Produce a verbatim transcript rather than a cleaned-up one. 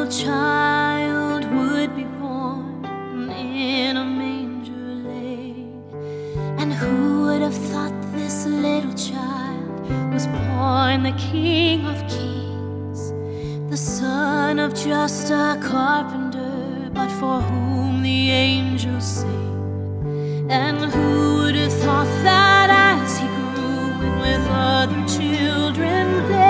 little child would be born in a manger laid. And who would have thought this little child was born the King of Kings, the son of just a carpenter, but for whom the angels sing? And who would have thought that as he grew and with other children played,